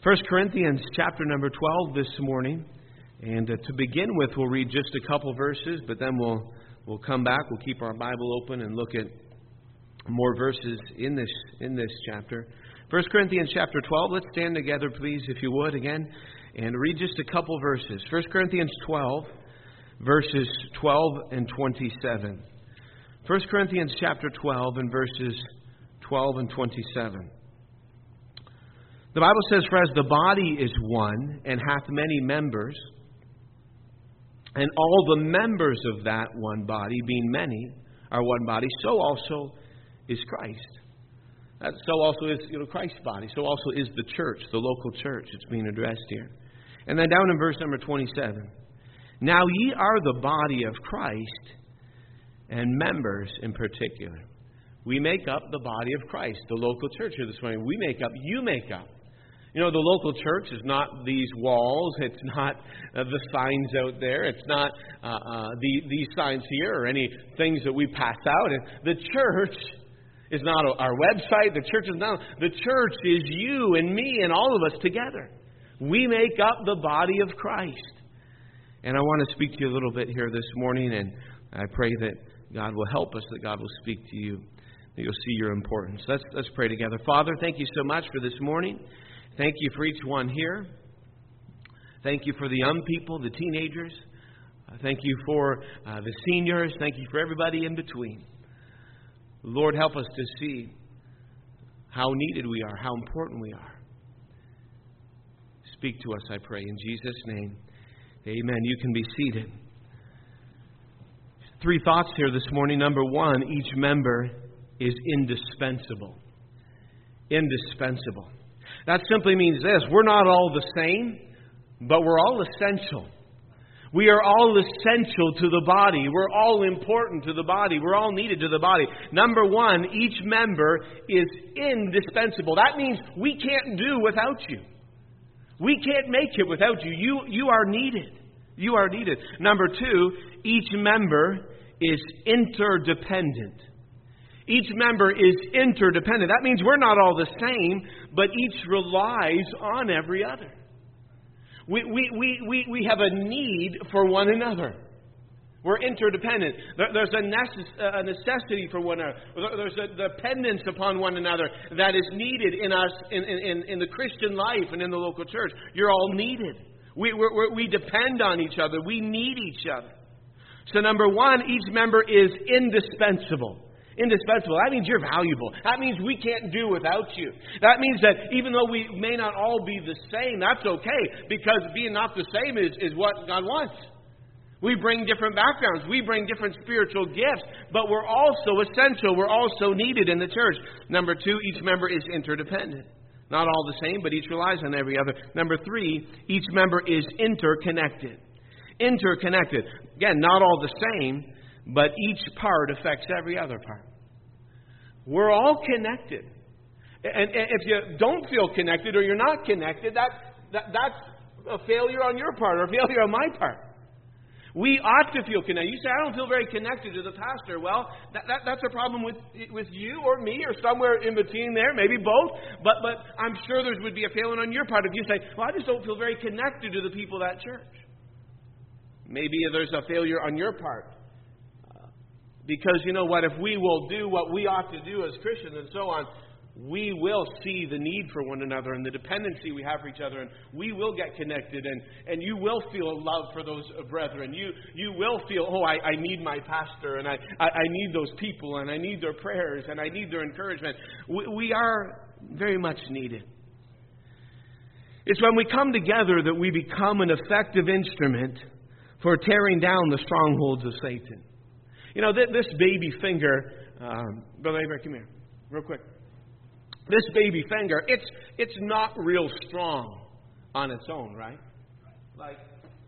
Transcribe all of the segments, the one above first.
1 Corinthians chapter number 12 this morning. And to begin with, we'll read just a couple verses, but then we'll come back. We'll keep our Bible open and look at more verses in this chapter. 1 Corinthians chapter 12. Let's stand together, please, if you would, again, and read just a couple verses. 1 Corinthians 12, verses 12 and 27. 1 Corinthians chapter 12 and verses 12 and 27. The Bible says, "For as the body is one, and hath many members, and all the members of that one body, being many, are one body, so also is Christ." So also is Christ's body. So also is the church, the local church. It's being addressed here. And then down in verse number 27. "Now ye are the body of Christ, and members in particular." We make up the body of Christ, the local church here this morning. You make up. The local church is not these walls. It's not the signs out there. It's not these signs here or any things that we pass out. The church is not our website. The church is not. The church is you and me and all of us together. We make up the body of Christ. And I want to speak to you a little bit here this morning, and I pray that God will help us, that God will speak to you, that you'll see your importance. Let's pray together. Father, thank you so much for this morning. Thank you for each one here. Thank you for the young people, the teenagers. Thank you for the seniors. Thank you for everybody in between. Lord, help us to see how needed we are, how important we are. Speak to us, I pray, in Jesus' name. Amen. You can be seated. 3 thoughts here this morning. Number 1, each member is indispensable. Indispensable. That simply means this: we're not all the same, but we're all essential. We are all essential to the body. We're all important to the body. We're all needed to the body. Number 1, each member is indispensable. That means we can't do without you. We can't make it without you. You are needed. You are needed. Number 2, each member is interdependent. Each member is interdependent. That means we're not all the same, but each relies on every other. We have a need for one another. We're interdependent. There's a necessity for one another. There's a dependence upon one another that is needed in us, in the Christian life and in the local church. You're all needed. We depend on each other. We need each other. So number 1, each member is indispensable. Indispensable. That means you're valuable. That means we can't do without you. That means that even though we may not all be the same, that's okay, because being not the same is what God wants. We bring different backgrounds. We bring different spiritual gifts, but we're also essential. We're also needed in the church. Number 2, each member is interdependent. Not all the same, but each relies on every other. Number 3, each member is interconnected. Interconnected. Again, not all the same, but each part affects every other part. We're all connected. And if you don't feel connected or you're not connected, that's a failure on your part or a failure on my part. We ought to feel connected. You say, "I don't feel very connected to the pastor." Well, that's a problem with you or me or somewhere in between there, maybe both. But I'm sure there would be a failure on your part if you say, "Well, I just don't feel very connected to the people at church." Maybe there's a failure on your part. Because you know what? If we will do what we ought to do as Christians and so on, we will see the need for one another and the dependency we have for each other, and we will get connected, and you will feel a love for those brethren. You will feel, I need my pastor, and I need those people, and I need their prayers, and I need their encouragement. We are very much needed. It's when we come together that we become an effective instrument for tearing down the strongholds of Satan. This baby finger, Brother Abraham, come here, real quick. This baby finger, it's not real strong on its own, right? Like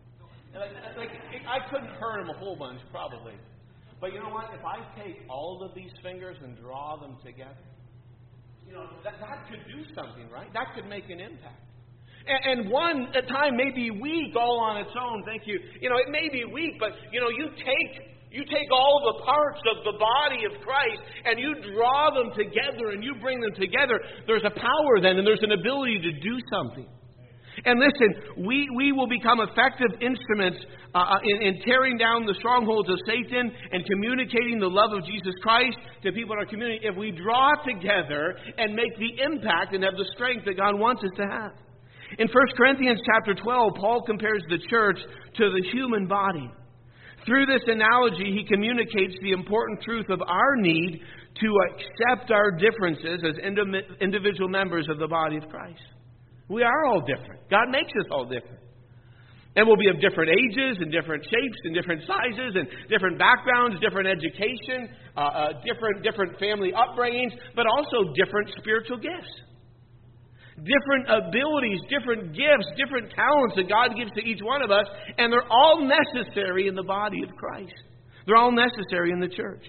I couldn't hurt him a whole bunch, probably. But you know what? If I take all of these fingers and draw them together, that could do something, right? That could make an impact. And one at a time may be weak all on its own. Thank you. It may be weak, but you take all the parts of the body of Christ and you draw them together and you bring them together. There's a power then, and there's an ability to do something. And listen, we will become effective instruments in tearing down the strongholds of Satan and communicating the love of Jesus Christ to people in our community if we draw together and make the impact and have the strength that God wants us to have. In 1 Corinthians chapter 12, Paul compares the church to the human body. Through this analogy, he communicates the important truth of our need to accept our differences as individual members of the body of Christ. We are all different. God makes us all different. And we'll be of different ages and different shapes and different sizes and different backgrounds, different education, different family upbringings, but also different spiritual gifts. Different abilities, different gifts, different talents that God gives to each one of us, and they're all necessary in the body of Christ. They're all necessary in the church.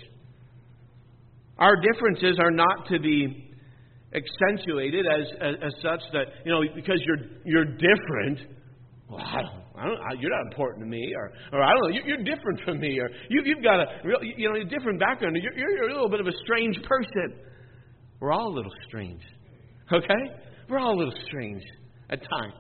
Our differences are not to be accentuated as such that, because you're different, well, you're not important to me, or I don't know, you're different from me, or you've got a different background, you're a little bit of a strange person. We're all a little strange, okay? We're all a little strange at times.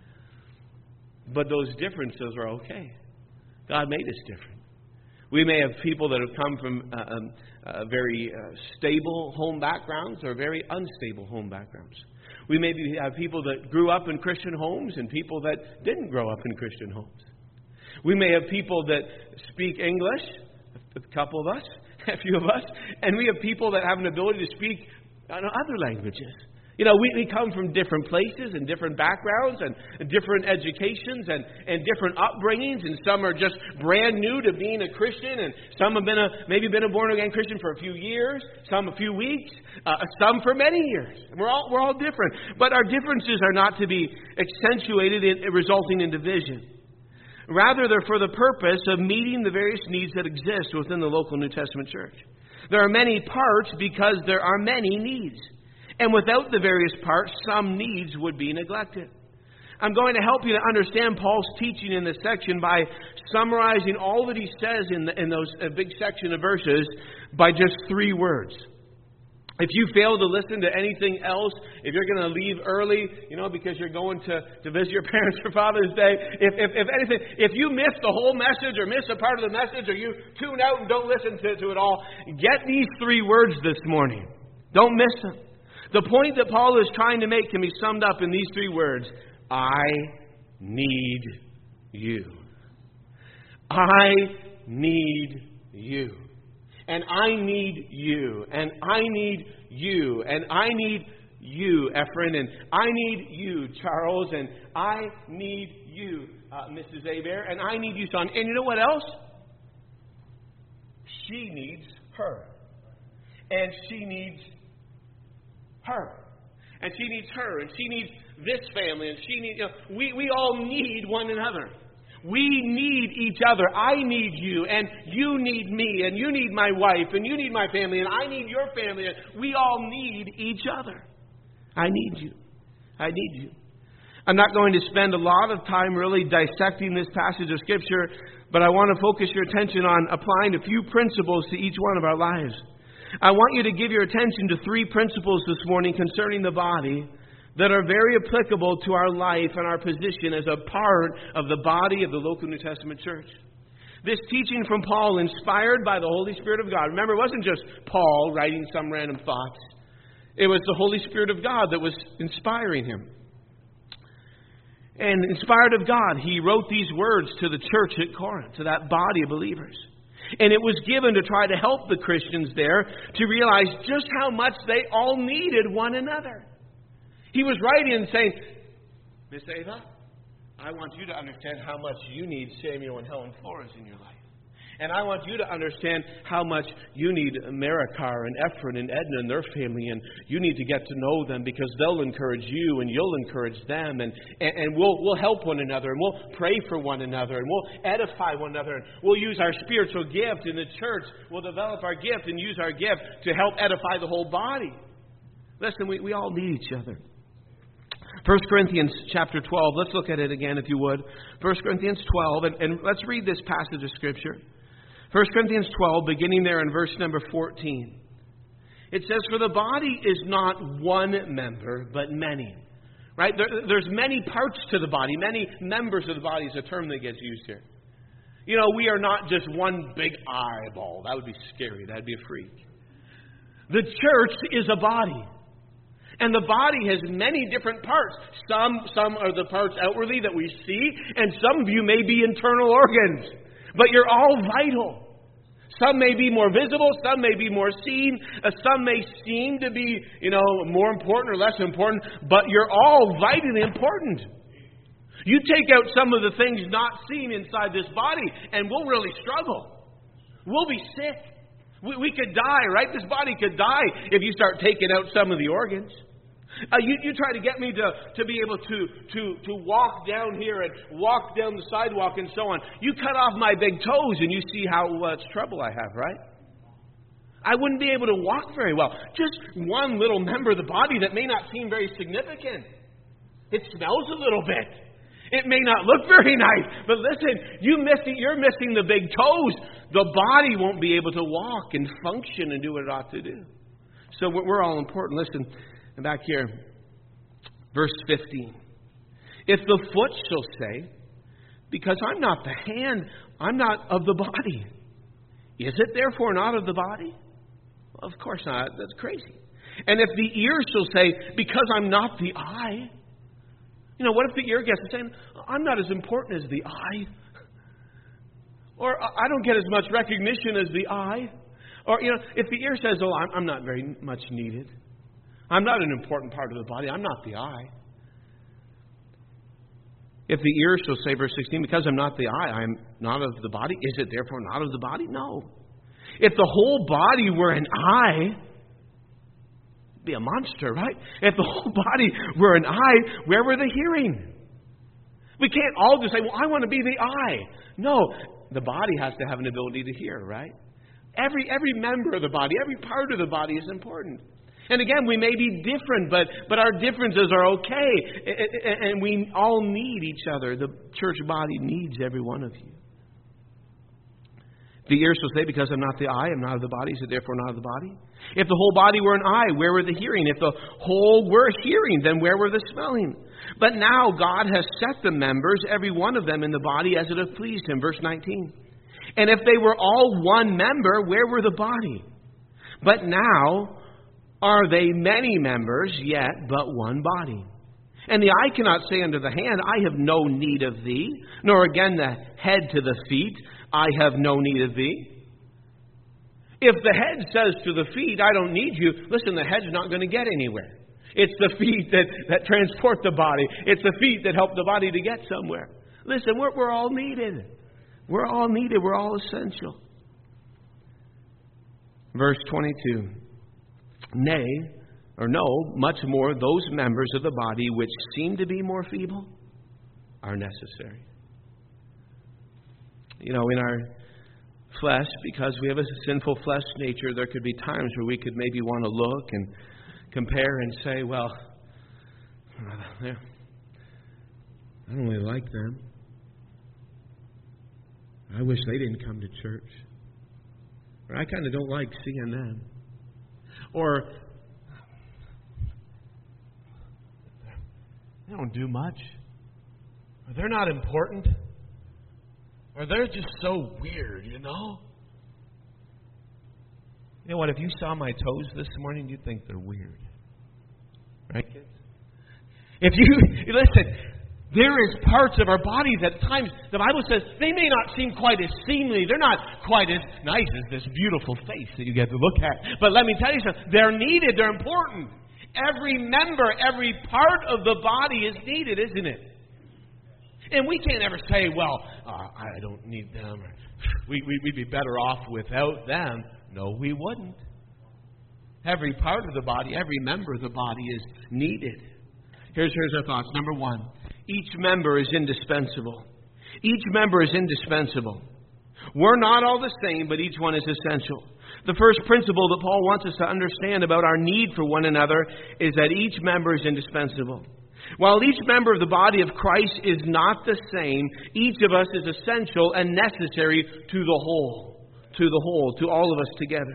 But those differences are okay. God made us different. We may have people that have come from very stable home backgrounds or very unstable home backgrounds. We may have people that grew up in Christian homes and people that didn't grow up in Christian homes. We may have people that speak English, a couple of us, a few of us, and we have people that have an ability to speak other languages. We come from different places and different backgrounds and different educations and different upbringings, and some are just brand new to being a Christian, and some have maybe been a born-again Christian for a few years, some a few weeks, some for many years. We're all different. But our differences are not to be accentuated resulting in division. Rather, they're for the purpose of meeting the various needs that exist within the local New Testament church. There are many parts because there are many needs. And without the various parts, some needs would be neglected. I'm going to help you to understand Paul's teaching in this section by summarizing all that he says in those big section of verses by just 3 words. If you fail to listen to anything else, if you're going to leave early, because you're going to visit your parents for Father's Day, if anything, if you miss the whole message or miss a part of the message, or you tune out and don't listen to it all, get these 3 words this morning. Don't miss them. The point that Paul is trying to make can be summed up in these 3 words. I need you. I need you. And I need you. And I need you. And I need you, Ephraim. And I need you, Charles. And I need you, Mrs. Hebert. And I need you, son. And you know what else? She needs her. And she needs her. And she needs her. And she needs this family. And she needs, we all need one another. We need each other. I need you. And you need me. And you need my wife. And you need my family. And I need your family. And we all need each other. I need you. I need you. I'm not going to spend a lot of time really dissecting this passage of Scripture, but I want to focus your attention on applying a few principles to each one of our lives. I want you to give your attention to 3 principles this morning concerning the body that are very applicable to our life and our position as a part of the body of the local New Testament church. This teaching from Paul, inspired by the Holy Spirit of God. Remember, it wasn't just Paul writing some random thoughts. It was the Holy Spirit of God that was inspiring him. And inspired of God, he wrote these words to the church at Corinth, to that body of believers. And it was given to try to help the Christians there to realize just how much they all needed one another. He was writing and saying, Miss Ava, I want you to understand how much you need Samuel and Helen Flores in your life. And I want you to understand how much you need Maricar and Ephraim and Edna and their family. And you need to get to know them because they'll encourage you and you'll encourage them. And we'll help one another. And we'll pray for one another. And we'll edify one another. And we'll use our spiritual gift in the church. We'll develop our gift and use our gift to help edify the whole body. Listen, we all need each other. 1 Corinthians chapter 12. Let's look at it again, if you would. 1 Corinthians 12. And let's read this passage of Scripture. 1 Corinthians 12, beginning there in verse number 14. It says, "For the body is not one member, but many. Right? There's many parts to the body. Many members of the body is a term that gets used here. You know, we are not just one big eyeball. That would be scary. That would be a freak. The church is a body. And the body has many different parts. Some are the parts outwardly that we see, and some of you may be internal organs. But you're all vital. Some may be more visible, some may be more seen, some may seem to be, more important or less important, but you're all vitally important. You take out some of the things not seen inside this body, and we'll really struggle. We'll be sick. We could die, right? This body could die if you start taking out some of the organs. You try to get me to be able to walk down here and walk down the sidewalk and so on. You cut off my big toes and you see how much trouble I have, right? I wouldn't be able to walk very well. Just one little member of the body that may not seem very significant. It smells a little bit. It may not look very nice. But listen, you're missing the big toes. The body won't be able to walk and function and do what it ought to do. So we're all important. Listen. And back here, verse 15. If the foot shall say, because I'm not the hand, I'm not of the body, is it therefore not of the body? Well, of course not. That's crazy. And if the ear shall say, because I'm not the eye, what if the ear gets to saying, I'm not as important as the eye? Or I don't get as much recognition as the eye? Or, if the ear says, I'm not very much needed. I'm not an important part of the body. I'm not the eye. If the ear shall say, verse 16, because I'm not the eye, I'm not of the body, is it therefore not of the body? No. If the whole body were an eye, it'd be a monster, right? If the whole body were an eye, where were the hearing? We can't all just say, well, I want to be the eye. No, the body has to have an ability to hear, right? Every member of the body, every part of the body is important. And again, we may be different, but our differences are okay. And we all need each other. The church body needs every one of you. The ear shall say, because I'm not the eye, I'm not of the body, is it therefore not of the body? If the whole body were an eye, where were the hearing? If the whole were hearing, then where were the smelling? But now God has set the members, every one of them, in the body as it hath pleased him. Verse 19. And if they were all one member, where were the body? But now are they many members, yet but one body? And the eye cannot say unto the hand, I have no need of thee, nor again the head to the feet, I have no need of thee. If the head says to the feet, I don't need you, listen, the head's not going to get anywhere. It's the feet that transport the body. It's the feet that help the body to get somewhere. Listen, we're all needed. We're all needed. We're all essential. Verse 22. Nay, or no, much more, those members of the body which seem to be more feeble are necessary. In our flesh, because we have a sinful flesh nature, there could be times where we could maybe want to look and compare and say, well, I don't really like them. I wish they didn't come to church. Or I kind of don't like seeing them. Or they don't do much. Or they're not important. Or they're just so weird, You know what? If you saw my toes this morning, you'd think they're weird. Right, kids? If you listen, there is parts of our bodies at times, the Bible says, they may not seem quite as seemly. They're not quite as nice as this beautiful face that you get to look at. But let me tell you something. They're needed. They're important. Every member, every part of the body is needed, isn't it? And we can't ever say, well, I don't need them. We'd be better off without them. No, we wouldn't. Every part of the body, every member of the body is needed. Here's our thoughts. Number one, each member is indispensable. Each member is indispensable. We're not all the same, but each one is essential. The first principle that Paul wants us to understand about our need for one another is that each member is indispensable. While each member of the body of Christ is not the same, each of us is essential and necessary to the whole, to all of us together.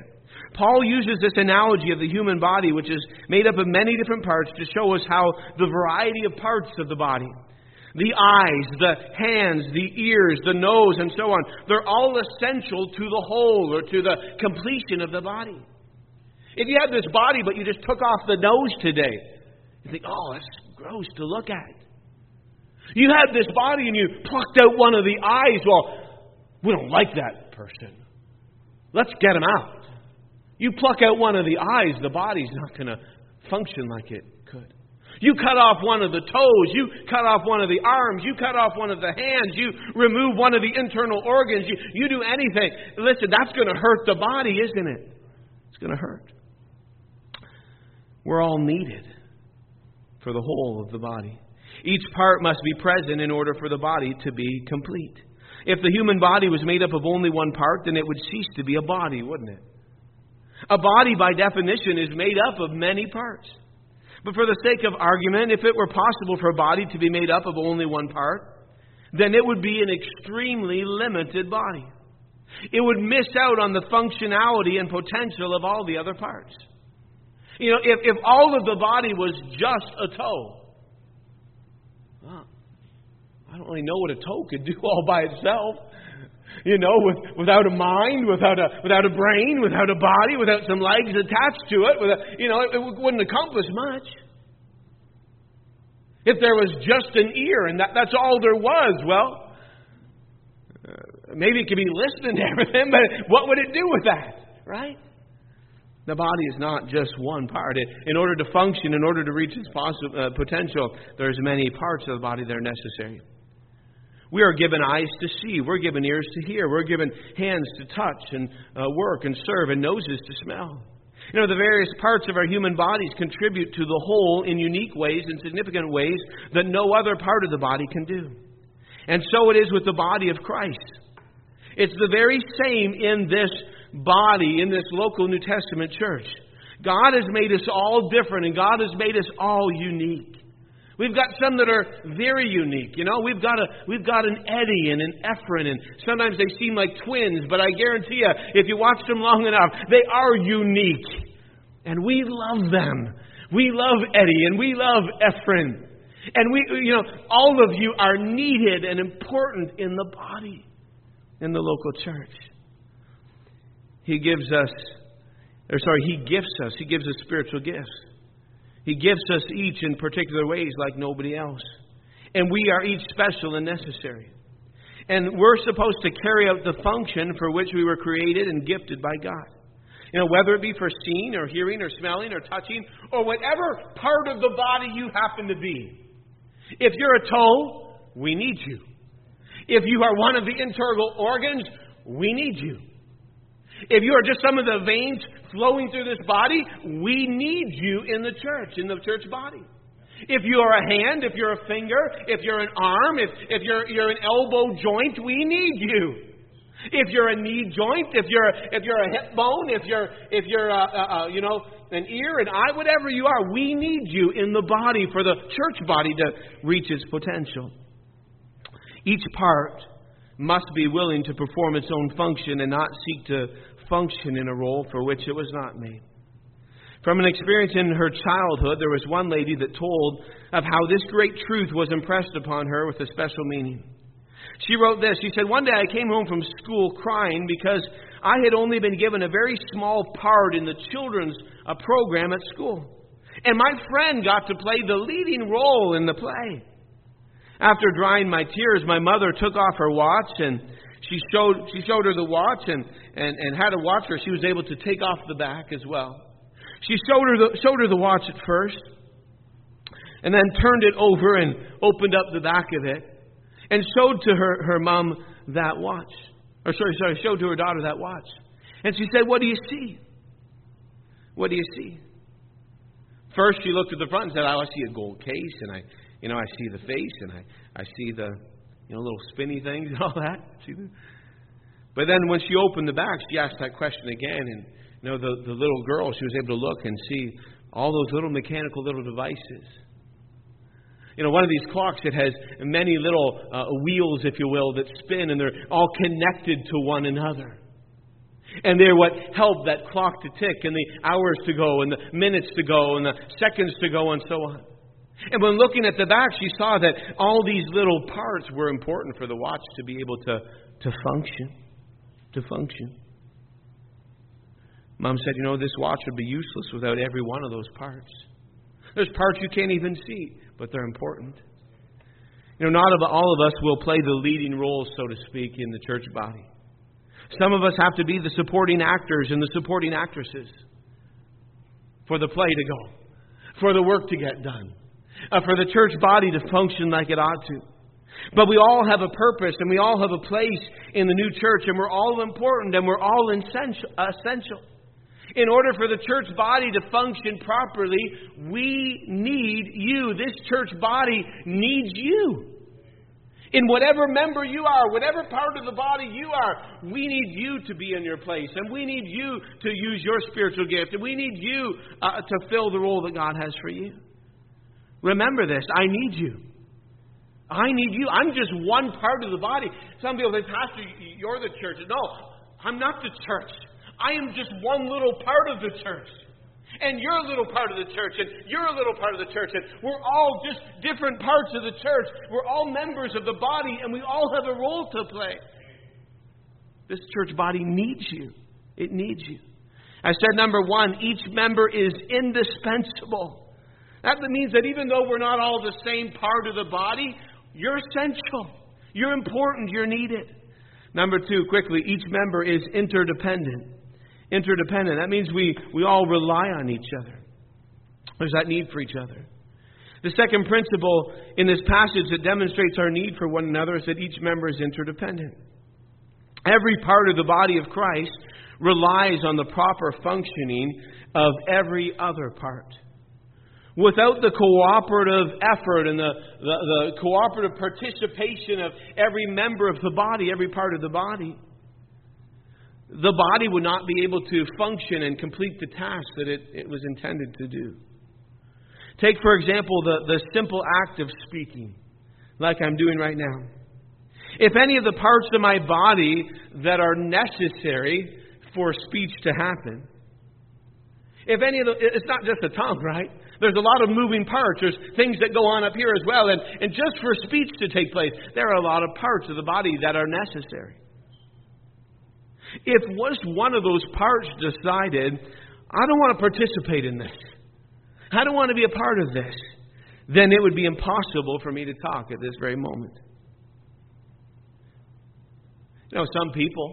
Paul uses this analogy of the human body, which is made up of many different parts, to show us how the variety of parts of the body, the eyes, the hands, the ears, the nose, and so on, they're all essential to the whole or to the completion of the body. If you had this body but you just took off the nose today, you think, oh, that's gross to look at. You had this body and you plucked out one of the eyes. Well, we don't like that person. Let's get him out. You pluck out one of the eyes, the body's not going to function like it could. You cut off one of the toes. You cut off one of the arms. You cut off one of the hands. You remove one of the internal organs. You do anything. Listen, that's going to hurt the body, isn't it? It's going to hurt. We're all needed for the whole of the body. Each part must be present in order for the body to be complete. If the human body was made up of only one part, then it would cease to be a body, wouldn't it? A body, by definition, is made up of many parts. But for the sake of argument, if it were possible for a body to be made up of only one part, then it would be an extremely limited body. It would miss out on the functionality and potential of all the other parts. You know, if all of the body was just a toe, well, I don't really know what a toe could do all by itself. You know, without a mind, without a brain, without a body, without some legs attached to it, it wouldn't accomplish much. If there was just an ear and that's all there was, well, maybe it could be listening to everything, but what would it do with that, right? The body is not just one part. In order to function, in order to reach its potential, there's many parts of the body that are necessary. We are given eyes to see. We're given ears to hear. We're given hands to touch and work and serve, and noses to smell. You know, the various parts of our human bodies contribute to the whole in unique ways and significant ways that no other part of the body can do. And so it is with the body of Christ. It's the very same in this body, in this local New Testament church. God has made us all different, and God has made us all unique. We've got some that are very unique. You know, we've got an Eddie and an Ephraim, and sometimes they seem like twins, but I guarantee you, if you watch them long enough, they are unique. And we love them. We love Eddie and we love Ephraim. And all of you are needed and important in the body, in the local church. He gives us spiritual gifts. He gives us each in particular ways like nobody else. And we are each special and necessary. And we're supposed to carry out the function for which we were created and gifted by God. You know, whether it be for seeing or hearing or smelling or touching or whatever part of the body you happen to be. If you're a toe, we need you. If you are one of the internal organs, we need you. If you are just some of the veins flowing through this body, we need you in the church body. If you are a hand, if you're a finger, if you're an arm, if you're an elbow joint, we need you. If you're a knee joint, if you're a hip bone, if you're an ear, an eye, whatever you are, we need you in the body for the church body to reach its potential. Each part must be willing to perform its own function and not seek to function in a role for which it was not made. From an experience in her childhood, there was one lady that told of how this great truth was impressed upon her with a special meaning. She wrote this. She said, "One day I came home from school crying because I had only been given a very small part in the children's program at school. And my friend got to play the leading role in the play. After drying my tears, my mother took off her watch and she showed her the watch and had a watch where she was able to take off the back as well. She showed her the watch at first and then turned it over and opened up the back of it and showed to her mom that watch. Showed to her daughter that watch. And she said, "What do you see? What do you see?" First she looked at the front and said, "I see a gold case and I see the face and I see the little spinny things and all that." But then when she opened the back, she asked that question again, and the little girl, she was able to look and see all those little mechanical little devices. One of these clocks, it has many little wheels, if you will, that spin, and they're all connected to one another. And they're what help that clock to tick and the hours to go and the minutes to go and the seconds to go and so on. And when looking at the back, she saw that all these little parts were important for the watch to be able to function. To function. Mom said, this watch would be useless without every one of those parts. There's parts you can't even see, but they're important. Not all of us will play the leading role, so to speak, in the church body. Some of us have to be the supporting actors and the supporting actresses for the play to go, for the work to get done, for the church body to function like it ought to. But we all have a purpose and we all have a place in the new church, and we're all important and we're all essential. In order for the church body to function properly, we need you. This church body needs you. In whatever member you are, whatever part of the body you are, we need you to be in your place. And we need you to use your spiritual gift. And we need you to fill the role that God has for you. Remember this. I need you. I need you. I'm just one part of the body. Some people say, Pastor, you're the church. No, I'm not the church. I am just one little part of the church. And you're a little part of the church. And you're a little part of the church. And we're all just different parts of the church. We're all members of the body. And we all have a role to play. This church body needs you. It needs you. I said, number one, each member is indispensable. That means that even though we're not all the same part of the body, you're essential. You're important. You're needed. Number two, quickly, each member is interdependent. Interdependent. That means we all rely on each other. There's that need for each other. The second principle in this passage that demonstrates our need for one another is that each member is interdependent. Every part of the body of Christ relies on the proper functioning of every other part. Without the cooperative effort and the cooperative participation of every member of the body, every part of the body would not be able to function and complete the task that it was intended to do. Take, for example, the simple act of speaking, like I'm doing right now. If any of the parts of my body that are necessary for speech to happen, it's not just the tongue, right? There's a lot of moving parts. There's things that go on up here as well. And just for speech to take place, there are a lot of parts of the body that are necessary. If one of those parts decided, I don't want to participate in this, I don't want to be a part of this, then it would be impossible for me to talk at this very moment. Some people,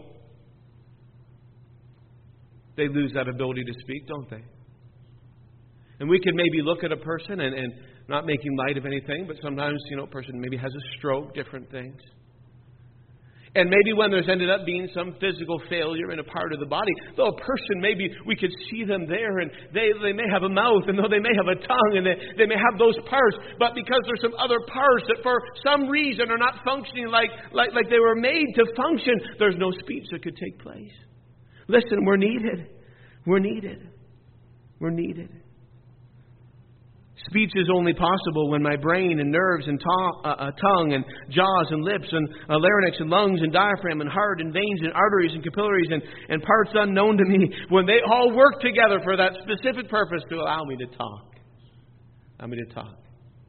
they lose that ability to speak, don't they? And we can maybe look at a person and not making light of anything, but sometimes, a person maybe has a stroke, different things. And maybe when there's ended up being some physical failure in a part of the body, though a person, maybe we could see them there, and they may have a mouth, and though they may have a tongue, and they may have those parts, but because there's some other parts that for some reason are not functioning like they were made to function, there's no speech that could take place. Listen, we're needed. We're needed. We're needed. Speech is only possible when my brain and nerves and tongue and jaws and lips and larynx and lungs and diaphragm and heart and veins and arteries and capillaries and parts unknown to me, when they all work together for that specific purpose to allow me to talk. Allow me to talk.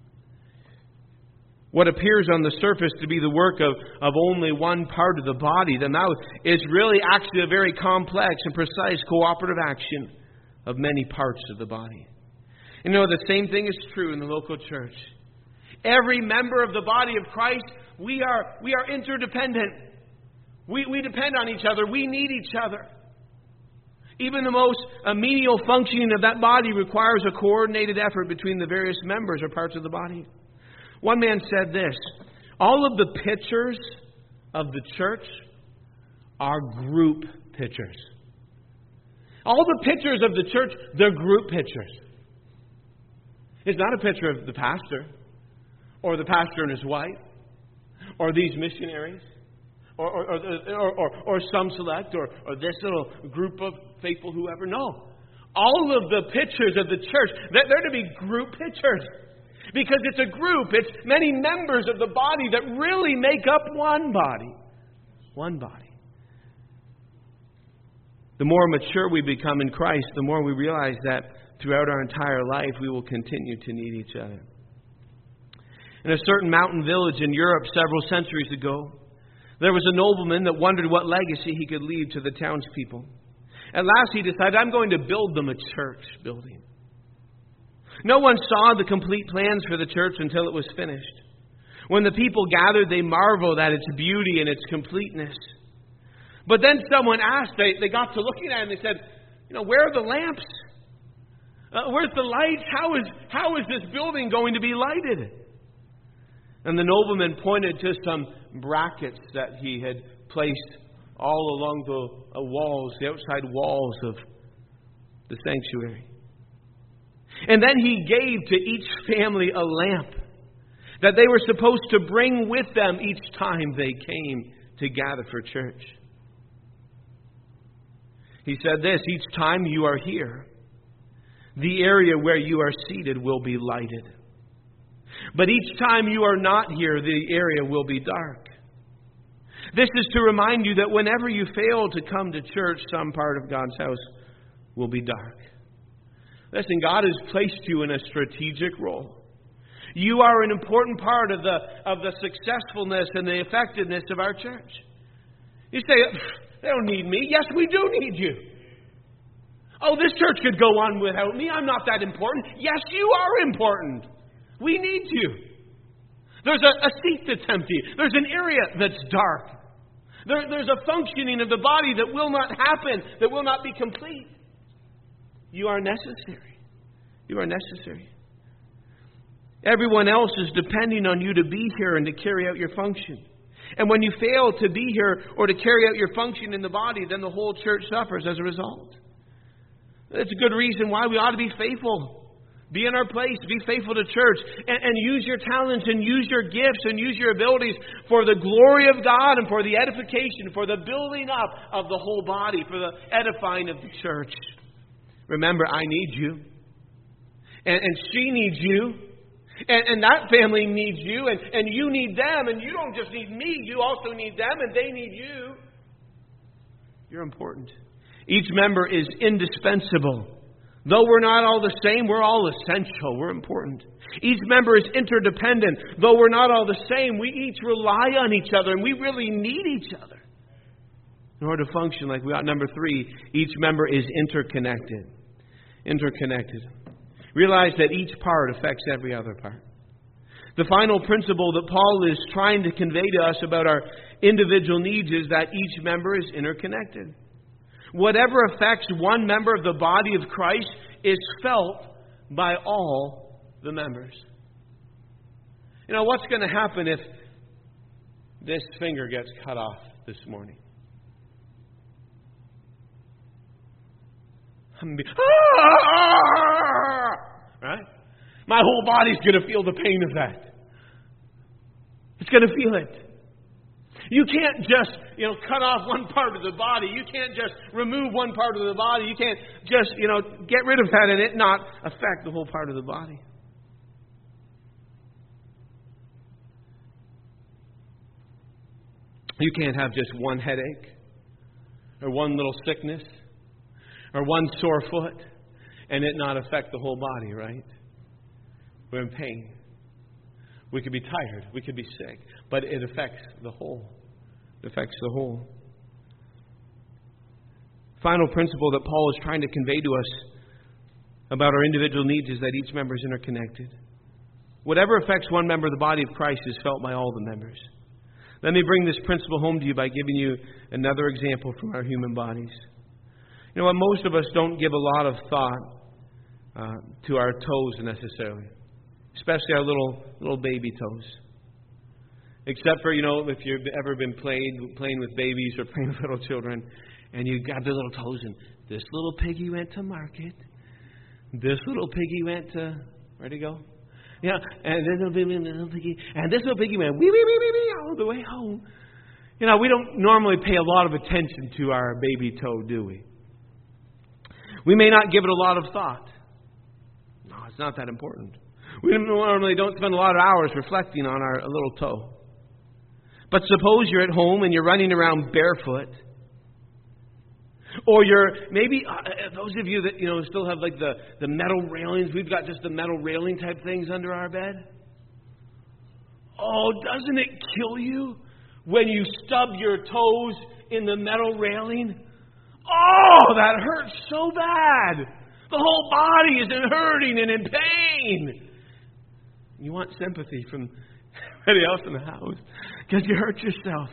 What appears on the surface to be the work of only one part of the body, the mouth, is really actually a very complex and precise cooperative action of many parts of the body. The same thing is true in the local church. Every member of the body of Christ, we are interdependent. We depend on each other. We need each other. Even the most menial functioning of that body requires a coordinated effort between the various members or parts of the body. One man said this: all of the pictures of the church are group pictures. All the pictures of the church, they're group pictures. It's not a picture of the pastor, or the pastor and his wife, or these missionaries, or some select, or this little group of faithful whoever. No. All of the pictures of the church, they're to be group pictures. Because it's a group, it's many members of the body that really make up one body. One body. The more mature we become in Christ, the more we realize that throughout our entire life we will continue to need each other. In a certain mountain village in Europe several centuries ago, there was a nobleman that wondered what legacy he could leave to the townspeople. At last he decided, I'm going to build them a church building. No one saw the complete plans for the church until it was finished. When the people gathered, they marveled at its beauty and its completeness. But then someone asked, they got to looking at it and they said, where are the lamps? Where's the lights? How is this building going to be lighted? And the nobleman pointed to some brackets that he had placed all along the outside walls of the sanctuary. And then he gave to each family a lamp that they were supposed to bring with them each time they came to gather for church. He said this, each time you are here, the area where you are seated will be lighted. But each time you are not here, the area will be dark. This is to remind you that whenever you fail to come to church, some part of God's house will be dark. Listen, God has placed you in a strategic role. You are an important part of the successfulness and the effectiveness of our church. You say, they don't need me. Yes, we do need you. Oh, this church could go on without me. I'm not that important. Yes, you are important. We need you. There's a seat that's empty. There's an area that's dark. There's a functioning of the body that will not happen, that will not be complete. You are necessary. You are necessary. Everyone else is depending on you to be here and to carry out your function. And when you fail to be here or to carry out your function in the body, then the whole church suffers as a result. It's a good reason why we ought to be faithful. Be in our place. Be faithful to church. And use your talents and use your gifts and use your abilities for the glory of God and for the edification, for the building up of the whole body, for the edifying of the church. Remember, I need you. And she needs you. And that family needs you. And you need them. And you don't just need me. You also need them. And they need you. You're important. Each member is indispensable. Though we're not all the same, we're all essential. We're important. Each member is interdependent. Though we're not all the same, we each rely on each other. And we really need each other in order to function like we ought. Number 3, each member is interconnected. Interconnected. Realize that each part affects every other part. The final principle that Paul is trying to convey to us about our individual needs is that each member is interconnected. Whatever affects one member of the body of Christ is felt by all the members. What's going to happen if this finger gets cut off this morning? I'm going to be, right? My whole body's going to feel the pain of that. It's going to feel it. You can't just, cut off one part of the body. You can't just remove one part of the body. You can't just, get rid of that and it not affect the whole part of the body. You can't have just one headache or one little sickness or one sore foot and it not affect the whole body, right? We're in pain. We could be tired. We could be sick. But it affects the whole. It affects the whole. Final principle that Paul is trying to convey to us about our individual needs is that each member is interconnected. Whatever affects one member of the body of Christ is felt by all the members. Let me bring this principle home to you by giving you another example from our human bodies. Most of us don't give a lot of thought to our toes necessarily. Especially our little baby toes. Except for, if you've ever been playing with babies or playing with little children, and you got their little toes, and this little piggy went to market. This little piggy went to, where'd he go? Yeah, and this little piggy, and this little piggy went wee, wee, wee, wee, wee, all the way home. We don't normally pay a lot of attention to our baby toe, do we? We may not give it a lot of thought. No, it's not that important. We normally don't spend a lot of hours reflecting on our little toe. But suppose you're at home and you're running around barefoot. Or maybe those of you that still have like the metal railings. We've got just the metal railing type things under our bed. Oh, doesn't it kill you when you stub your toes in the metal railing? Oh, that hurts so bad. The whole body is hurting and in pain. You want sympathy from everybody else in the house because you hurt yourself.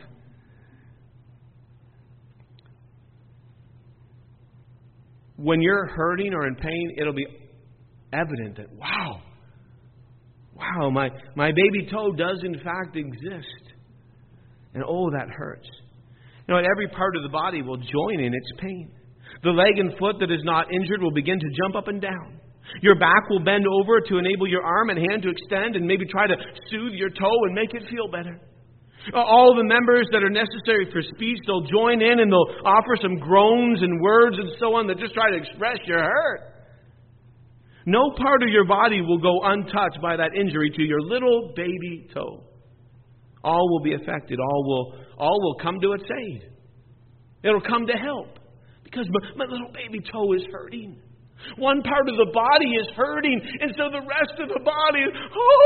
When you're hurting or in pain, it'll be evident that, wow, my baby toe does in fact exist. And oh, that hurts. Every part of the body will join in its pain. The leg and foot that is not injured will begin to jump up and down. Your back will bend over to enable your arm and hand to extend and maybe try to soothe your toe and make it feel better. All the members that are necessary for speech, they'll join in and they'll offer some groans and words and so on that just try to express your hurt. No part of your body will go untouched by that injury to your little baby toe. All will be affected. All will come to its aid. It'll come to help. Because my little baby toe is hurting. One part of the body is hurting, and so the rest of the body is,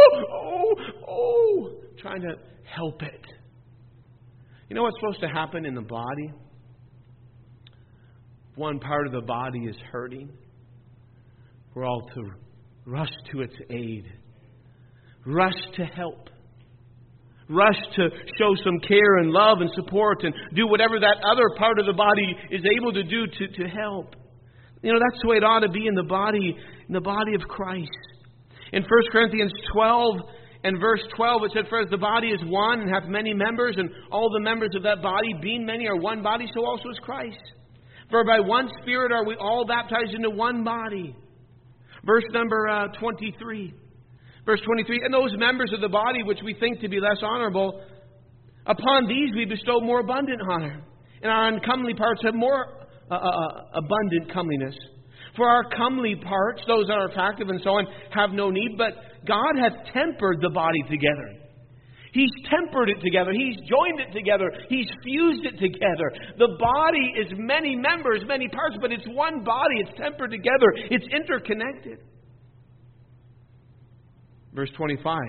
trying to help it. You know what's supposed to happen in the body? One part of the body is hurting. We're all to rush to its aid. Rush to help. Rush to show some care and love and support and do whatever that other part of the body is able to do to help. That's the way it ought to be in the body of Christ. In 1 Corinthians 12 and verse 12, it said, "For as the body is one and hath many members, and all the members of that body, being many, are one body, so also is Christ. For by one Spirit are we all baptized into one body." Verse number 23. Verse 23, "And those members of the body which we think to be less honorable, upon these we bestow more abundant honor. And our uncomely parts have more abundant comeliness. For our comely parts, those that are attractive and so on, have no need, but God hath tempered the body together." He's tempered it together. He's joined it together. He's fused it together. The body is many members, many parts, but it's one body. It's tempered together. It's interconnected. Verse 25,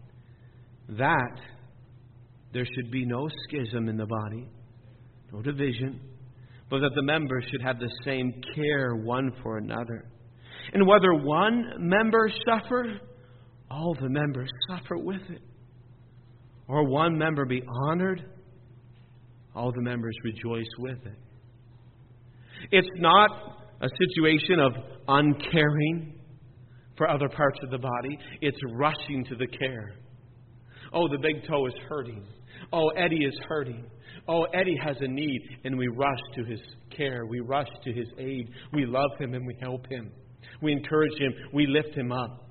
"That there should be no schism in the body, no division, but that the members should have the same care one for another. And whether one member suffer, all the members suffer with it. Or one member be honored, all the members rejoice with it." It's not a situation of uncaring for other parts of the body. It's rushing to the care. Oh, the big toe is hurting. Oh, Eddie is hurting. Oh, Eddie has a need, and we rush to his care. We rush to his aid. We love him and we help him. We encourage him. We lift him up.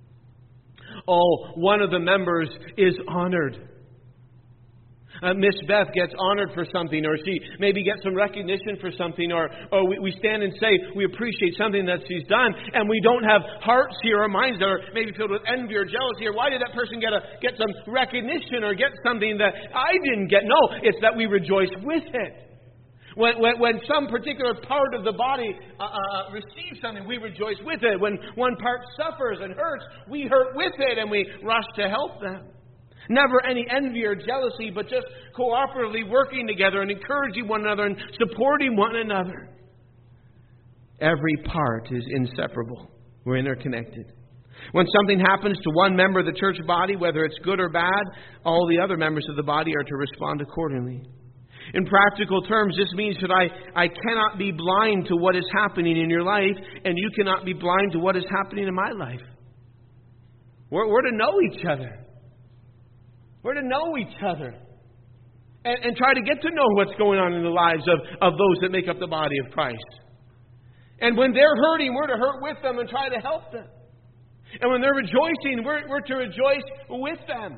Oh, one of the members is honored. Miss Beth gets honored for something, or she maybe gets some recognition for something, or we stand and say we appreciate something that she's done, and we don't have hearts here or minds that are maybe filled with envy or jealousy, or why did that person get some recognition or get something that I didn't get? No, it's that we rejoice with it. When some particular part of the body receives something, we rejoice with it. When one part suffers and hurts, we hurt with it, and we rush to help them. Never any envy or jealousy, but just cooperatively working together and encouraging one another and supporting one another. Every part is inseparable. We're interconnected. When something happens to one member of the church body, whether it's good or bad, all the other members of the body are to respond accordingly. In practical terms, this means that I cannot be blind to what is happening in your life, and you cannot be blind to what is happening in my life. We're to know each other. We're to know each other and try to get to know what's going on in the lives of those that make up the body of Christ. And when they're hurting, we're to hurt with them and try to help them. And when they're rejoicing, we're to rejoice with them.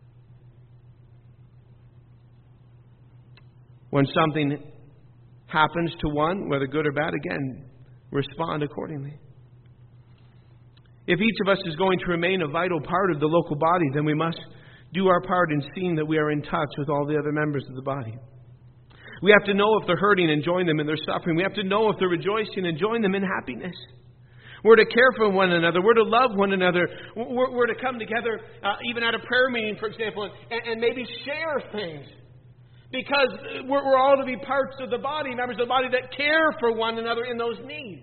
When something happens to one, whether good or bad, again, respond accordingly. If each of us is going to remain a vital part of the local body, then we must do our part in seeing that we are in touch with all the other members of the body. We have to know if they're hurting and join them in their suffering. We have to know if they're rejoicing and join them in happiness. We're to care for one another. We're to love one another. We're to come together, even at a prayer meeting, for example, and maybe share things. Because we're all to be parts of the body, members of the body that care for one another in those needs.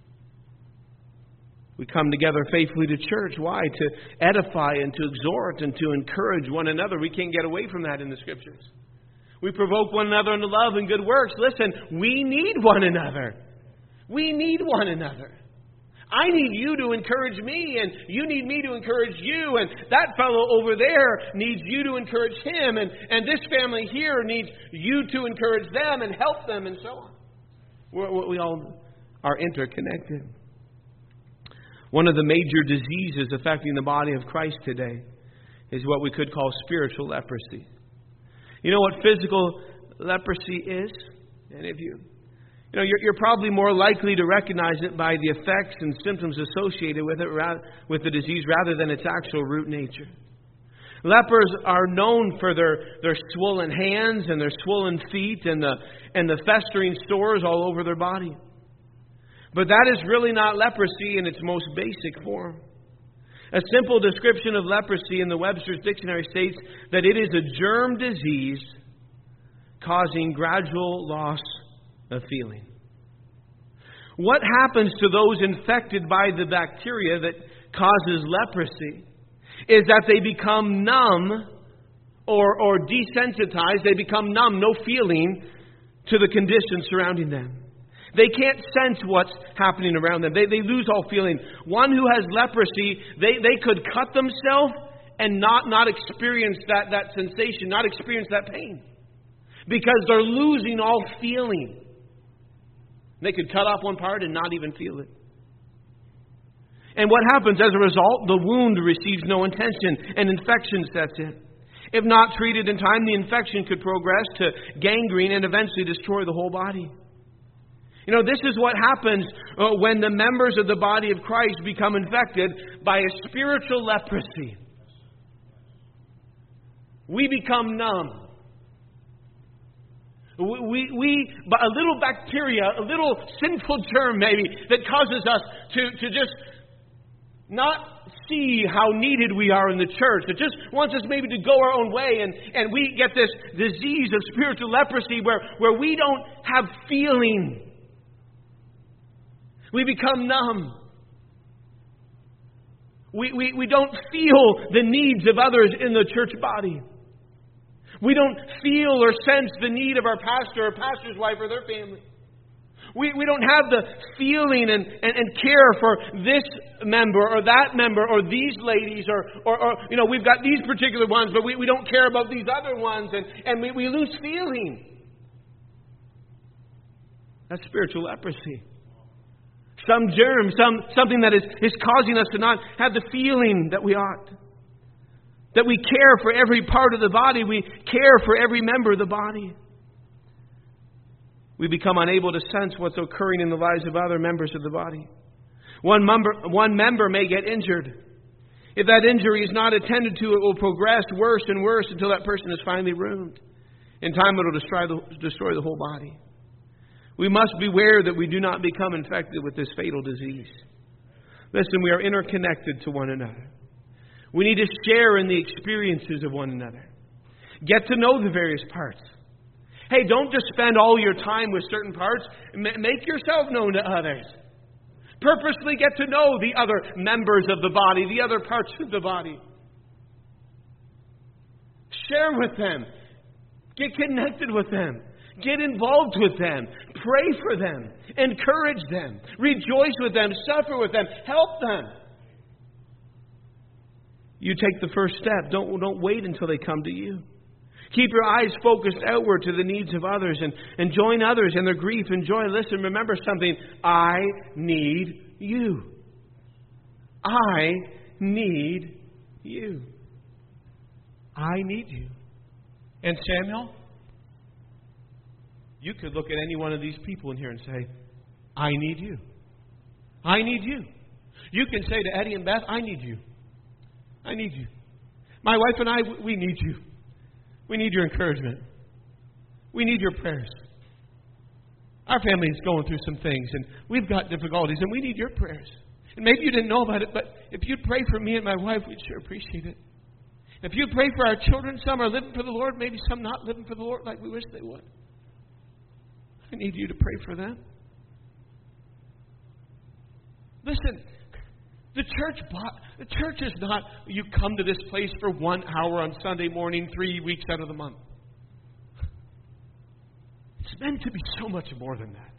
We come together faithfully to church. Why? To edify and to exhort and to encourage one another. We can't get away from that in the Scriptures. We provoke one another unto love and good works. Listen, we need one another. We need one another. I need you to encourage me, and you need me to encourage you, and that fellow over there needs you to encourage him, and this family here needs you to encourage them and help them, and so on. We all are interconnected. One of the major diseases affecting the body of Christ today is what we could call spiritual leprosy. You know what physical leprosy is? Any of you? You know, you're probably more likely to recognize it by the effects and symptoms associated with it, with the disease, rather than its actual root nature. Lepers are known for their swollen hands and their swollen feet and the festering sores all over their body. But that is really not leprosy in its most basic form. A simple description of leprosy in the Webster's Dictionary states that it is a germ disease causing gradual loss of feeling. What happens to those infected by the bacteria that causes leprosy is that they become numb or desensitized. They become numb, no feeling to the conditions surrounding them. They can't sense what's happening around them. They lose all feeling. One who has leprosy, they could cut themselves and not experience that sensation, not experience that pain, because they're losing all feeling. They could cut off one part and not even feel it. And what happens as a result? The wound receives no attention and infection sets in. If not treated in time, the infection could progress to gangrene and eventually destroy the whole body. You know, this is what happens when the members of the body of Christ become infected by a spiritual leprosy. We become numb. We a little bacteria, a little sinful germ maybe, that causes us to just not see how needed we are in the church. It just wants us maybe to go our own way, and we get this disease of spiritual leprosy where we don't have feeling. We become numb. We don't feel the needs of others in the church body. We don't feel or sense the need of our pastor or pastor's wife or their family. We don't have the feeling and care for this member or that member or these ladies or you know, we've got these particular ones, but we don't care about these other ones, and we lose feeling. That's spiritual leprosy. Some germ, something that is causing us to not have the feeling that we ought. That we care for every part of the body. We care for every member of the body. We become unable to sense what's occurring in the lives of other members of the body. One member may get injured. If that injury is not attended to, it will progress worse and worse until that person is finally ruined. In time, it will destroy the whole body. We must beware that we do not become infected with this fatal disease. Listen, we are interconnected to one another. We need to share in the experiences of one another. Get to know the various parts. Hey, don't just spend all your time with certain parts. Make yourself known to others. Purposely get to know the other members of the body, the other parts of the body. Share with them. Get connected with them. Get involved with them. Pray for them. Encourage them. Rejoice with them. Suffer with them. Help them. You take the first step. Don't wait until they come to you. Keep your eyes focused outward to the needs of others and join others in their grief and joy. Listen, remember something. I need you. I need you. I need you. And Samuel, you could look at any one of these people in here and say, I need you. I need you. You can say to Eddie and Beth, I need you. I need you. My wife and I, we need you. We need your encouragement. We need your prayers. Our family is going through some things, and we've got difficulties, and we need your prayers. And maybe you didn't know about it, but if you'd pray for me and my wife, we'd sure appreciate it. If you'd pray for our children, some are living for the Lord, maybe some not living for the Lord like we wish they would. I need you to pray for them. Listen, the church is not you come to this place for 1 hour on Sunday morning, 3 weeks out of the month. It's meant to be so much more than that.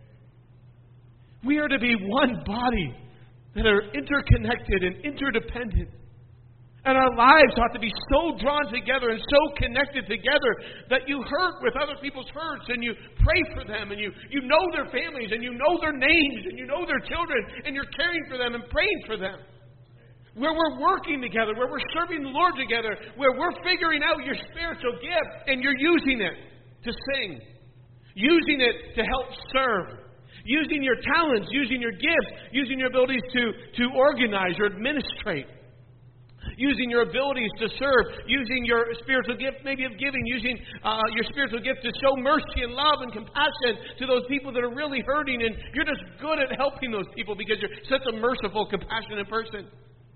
We are to be one body that are interconnected and interdependent. And our lives ought to be so drawn together and so connected together that you hurt with other people's hurts and you pray for them and you know their families and you know their names and you know their children and you're caring for them and praying for them. Where we're working together, where we're serving the Lord together, where we're figuring out your spiritual gift and you're using it to sing, using it to help serve, using your talents, using your gifts, using your abilities to organize or administrate. Using your abilities to serve, using your spiritual gift maybe of giving, using your spiritual gift to show mercy and love and compassion to those people that are really hurting, and you're just good at helping those people because you're such a merciful, compassionate person.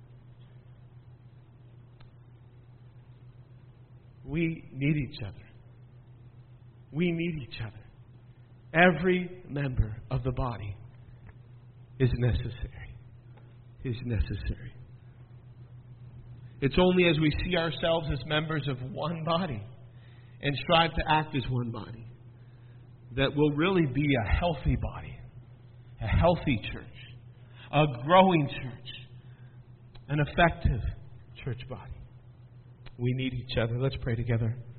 We need each other. We need each other. Every member of the body is necessary. Is necessary. It's only as we see ourselves as members of one body and strive to act as one body that we'll really be a healthy body, a healthy church, a growing church, an effective church body. We need each other. Let's pray together.